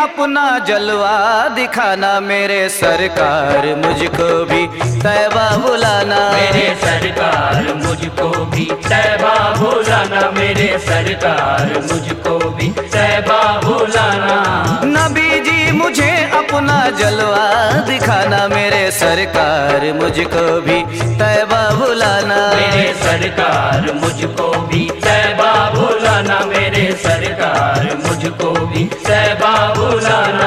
अपना जलवा दिखाना मेरे सरकार, मुझको भी तैबा बुलाना। मेरे सरकार मुझको भी तैबा बुलाना, मेरे सरकार मुझको भी तैबा बुलाना। नबी जी मुझे अपना जलवा दिखाना मेरे सरकार, मुझको भी तैबा बुलाना। मेरे सरकार मुझको भी तैबा बुलाना, मेरे सरकार मुझको भी तैबा बुलाना।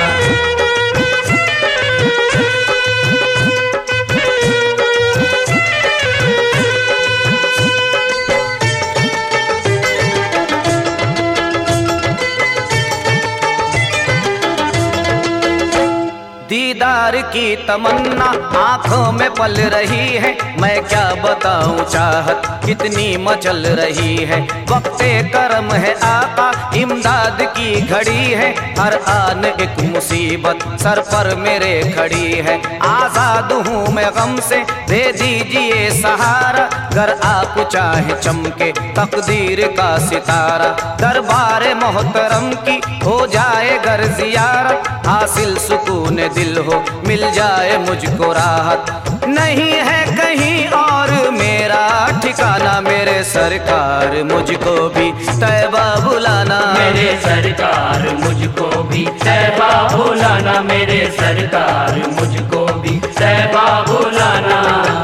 दीदार की तमन्ना आंखों में पल रही है, मैं क्या बताऊं चाहत कितनी मचल रही है। वक्ते करम है आका, इमदाद की घड़ी है, हर आन एक मुसीबत सर पर मेरे खड़ी है। आजाद हूँ मैं गम से, दे दीजिए सहारा, गर आप चाहे चमके तकदीर का सितारा। दरबार मोहतरम की हो जाए गर जियारत, हासिल सुकून दिल हो मिल जाए मुझको राहत। नहीं है कहीं और मेरा ठिकाना, मेरे सरकार मुझको भी तैबा बुलाना। मेरे सरकार मुझको भी तैबा बुलाना, मेरे सरकार मुझको भी तैबा बुलाना।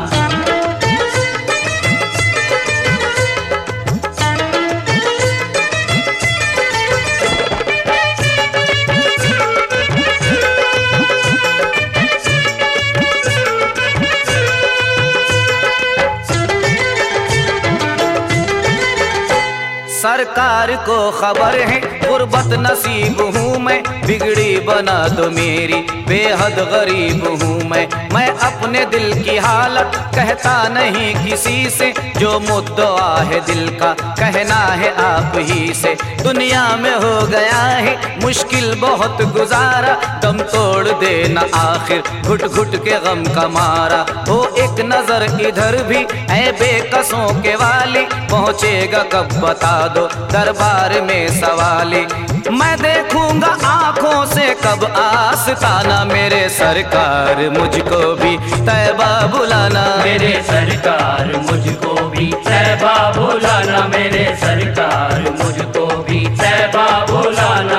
सरकार को खबर है गुर्बत नसीब हूँ मैं, बिगड़ी बना दो मेरी बेहद गरीब हूँ मैं अपने दिल की हालत कहता नहीं किसी से, जो मुद्दा है दिल का कहना है आप ही से। दुनिया में हो गया है मुश्किल बहुत गुजारा, दम तोड़ देना आखिर घुट घुट के गम का मारा। हो एक नजर इधर भी ऐ बेकसों के वाली, पहुँचेगा कब बता दो दरबार में सवाली। मैं देखूंगा आंखों से कब आस्ताना, मेरे सरकार मुझको भी तैबा बुलाना। मेरे सरकार मुझको भी तैबा बुलाना, मेरे सरकार मुझको भी तैबा बुलाना।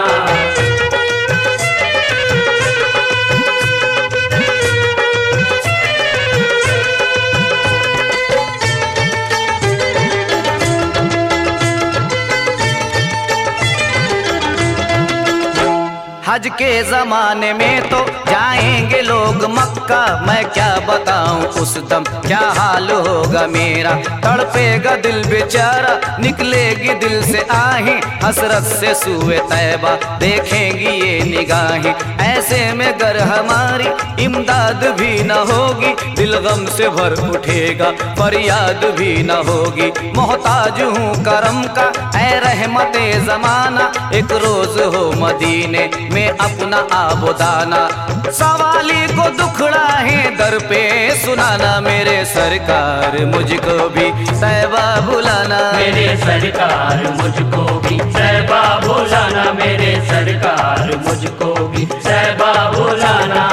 हज के जमाने में तो जाएंगे लोग मक्का, मैं क्या बताऊं उस दम क्या हाल होगा मेरा। तड़पेगा दिल बेचारा, निकलेगी दिल से आहें, हसरत से सूए तैबा देखेंगी ये निगाहें। ऐसे में गर हमारी इमदाद भी न होगी, दिल गम से भर उठेगा फरियाद भी न होगी। मोहताज हूँ करम का ऐ रहमते जमाना, एक रोज हो मदीने में अपना आबोदाना। सवाली को दुखड़ा है दर पे सुनाना, मेरे सरकार मुझको भी तैबा बुलाना। मेरे सरकार मुझको भी तैबा बुलाना, मेरे सरकार मुझको भी तैबा बुलाना।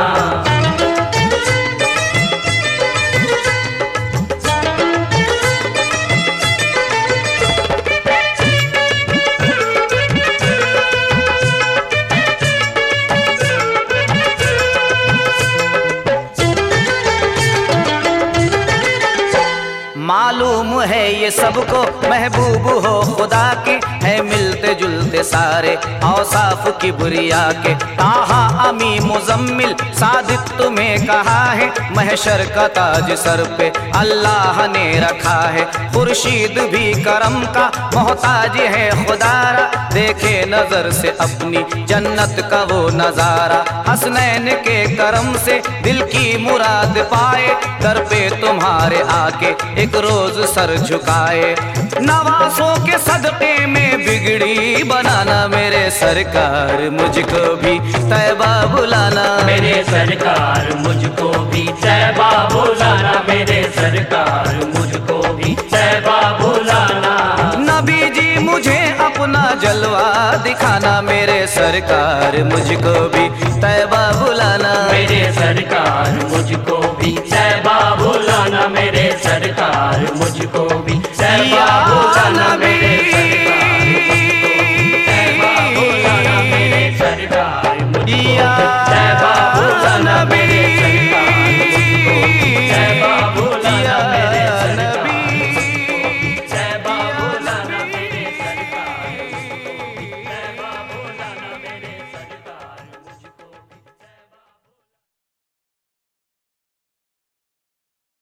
मालूम है ये सबको महबूब हो खुदा के, है मिलते जुलते सारे औसाफ किबरिया के। ताहा अमी मुजम्मिल सादिक तुम्हें कहा है, महशर का ताज सर पे अल्लाह ने रखा है। खुर्शीद भी करम का मोहताज है खुदारा, देखे नजर से अपनी जन्नत का वो नजारा। हसनैन के करम से दिल की मुराद पाए, दर पे तुम्हारे आके एक रोज सर झुकाए। नवासों के सदके में बिगड़ी बनाना, मेरे सरकार मुझको भी तैबा बुलाना। मेरे सरकार मुझको भी तैबा बुलाना, मेरे सरकार मुझको भी तैबा बुलाना। नबी जी मुझे अपना जलवा दिखाना, मेरे सरकार मुझको भी तैबा बुलाना। मेरे सरकार मुझको